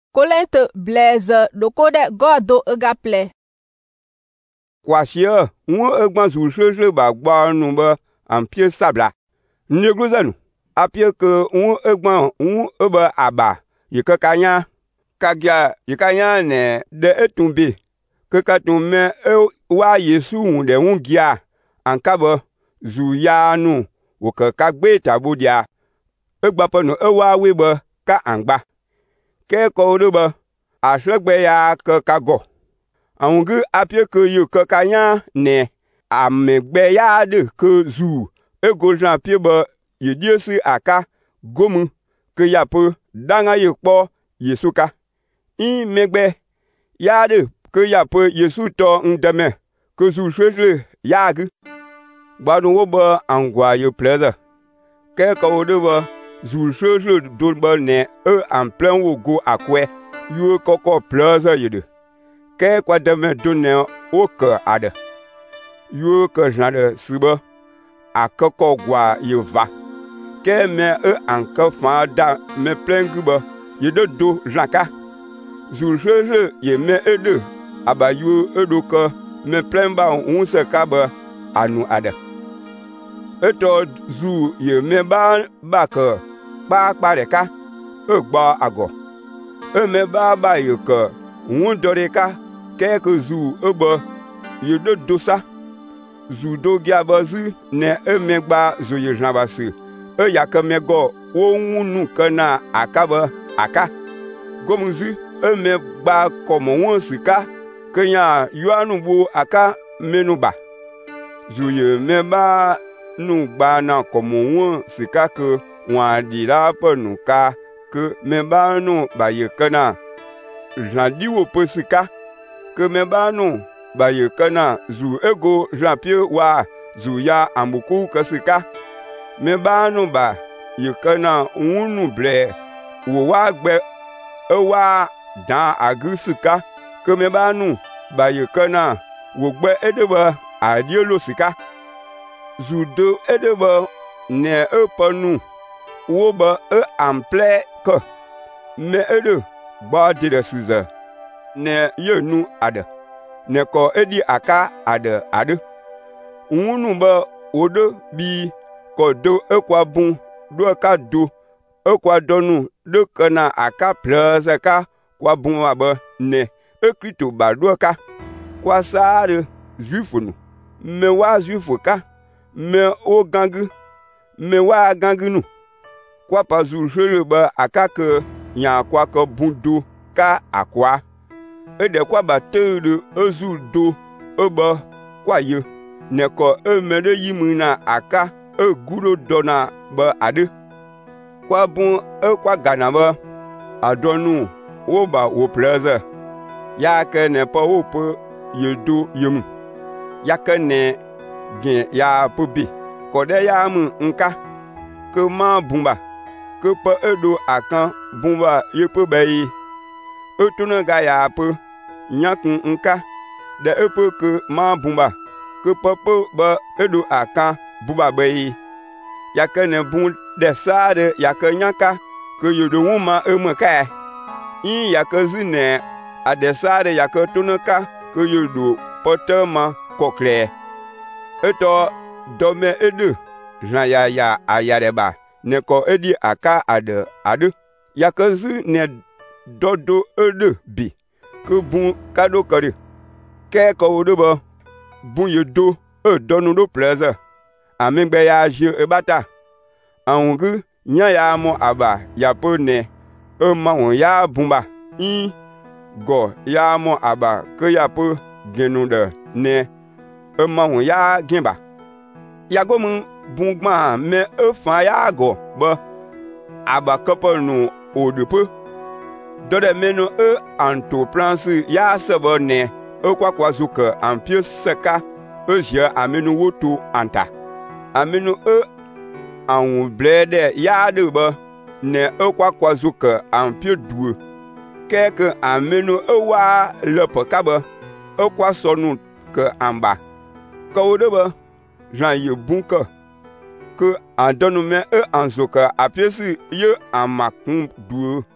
Kolente blaise dokode godo egaple. Kwashie nwo egban zulshwe ba gba nu ba ampie sabla. Nyeguzanu apie ke nwo egban nwo eba aba yikakanya kagya yikanya ne de etumbi ke katume wa Yesu hunde hungia ankaba zu ya nu wo ke kagbe tabudia egbapo no ewa webe ka angba ke ko de ba asregbe ya ke kago awungu apie ke yu ke kanya ne amegbe ya de ke zu ego jan apie ba yediesi aka gomu ke yapo danga yekpo Yesuka in megbe ya de ke yapo Yesu to ndeme ke zu shwe ya gu gbadun wo ba angwa ye pleasure ke ko de ba zu shwe do ba ne en plein wo go akwe yu koko pleasure yede ke kwa deme do ne o ke ade yu ke jande siba akoko gwa ye va ke me anka fa da me plein guba yede do jaka zu shwe ye me ede abayu edoka me plein ba unse ka ba anu ade eto zu ye me ba ke pa reka egba ago me ba ye ke wundoreka ke zu ebe ye do sa zu do gya bazu ne emegba zo ye jabasi ya ke mego wo wunu kana akaba aka gomuzi emegba komo won sika kenya yuanu bu aka menuba zu ye meba nu gba na komo won sika ke wa dira panu ka ke meba nu ba ye kana jandi wo pesika ke meba nu ba ye kana zu ego jampie wa zu ya amuku kasika meba nu ba ye kana unu ble wo wa gbe ewa dan agusika ke meba nu ba ye kana wo gbe edeba adielo sika zu do edeba ne epanu wo ba ample ke me ede gba de siza ne yenu ade ne ko edi aka ade unu ba odo bi ko do ekwa bun do ka do ekwa donu de kana aka plus ka kwa bun aba ne ekrito ba do ka kwa sare juifunu me wa juifuka me o gangu me wa gangunu kwa pa zu shele ba aka ke yan kwa ko bundu ka akwa ede kwa ba teede ezu do eba kwa ye ne ko emede yimu na aka eguro dona ba ade kwa bun kwa gana ba adonu wo ba wo pleasure ya ke ne pa wo po ye do yemu ya ke ne gen ya po bi ko de ya mu nka ke ma bumba ke pa edo akan bumba ye po bayi etuna ga ya po nyakun nka de epo ke ma bumba ke papo ba edo akan buba bayi ya ke ne bun de sare ya ke nyaka ke yodo wuma emaka in ya ke zine adesare ya ke tunaka ke yodo potama kokle eto dome edo jan ya ayareba ne ko edi aka ade ya ke zi ne dodo ede bi ke bun kado kare ke ko odoba bun ye do donu do pleasure amengbe ya je ebata angu nya ya mo aba ya po ne ma won ya bumba in go ya mo aba ke ya po genu de ne ma won ya genba ya go mun bungba me fa ya go ba aba couple no odepo dode meno anto pransi ya sebo ne kwa zuka ampie seka ojia amenu woto anta amenu anwu blede ya de ba ne kwa zuka ampie duo keke amenu wa lepo kaba kwa sonu ke amba ka odeba jan ye bunka ke andonu me anzoka apiesi ye amakun duo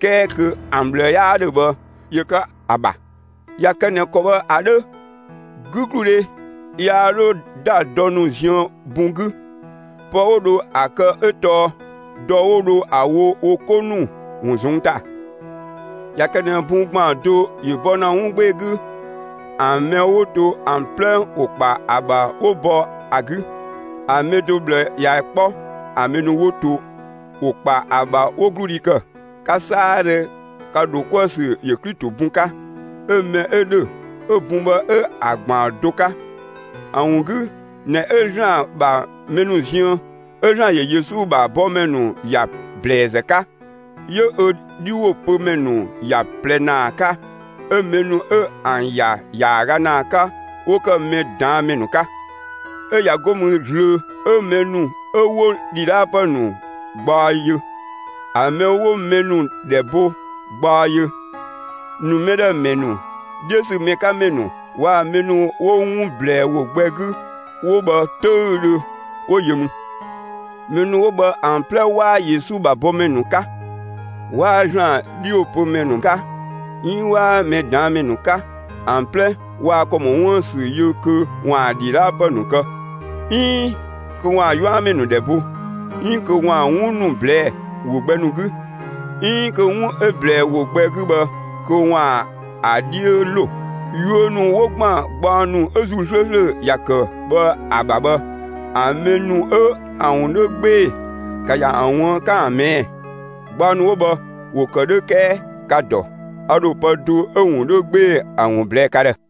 ke ke amble ya de ba ye ka aba ya ke ne ko ba ade gugure ya ro da donu zion bungu po do aka eto do do awo okonu wunzunta ya ke ne bungba do ye bona ungbegu ame woto en plein okpa aba obo agu ame double ya po ame no woto okpa aba ogurika kasare ka do kwase ye Kristo bunka eme ede ebumba agban doka awungu ne ejan ba menu zion ejan ye Yesu ba bo menu ya blezeka ye diwo po menu ya plenaka emenu anya ya ganaka oka me dan menuka ya gomu jle emenu ewo dirapanu gbaye ame wo menu debo gbaye nu mede menu Jesu meka menu wa menu wo ble wo gbegu wo ba tere wo yemu menu wo ba en ple wa Yesu ba bo menu ka wa Jean di opo menu ka yin wa me dan menu ka en ple wa komo won su yuku wa dira panu ka yin ko wa yo menu debo yin ko wa wonu ble wo gbenugu yin ko won eble wo gbegu ba ko wa adielo yonu wogba gbanu ezulele yake ba ababa amenu awon no gbe kaya awon ka me gbanu wo ba wo kode ke kado ado padu ohun no gbe awon ble kare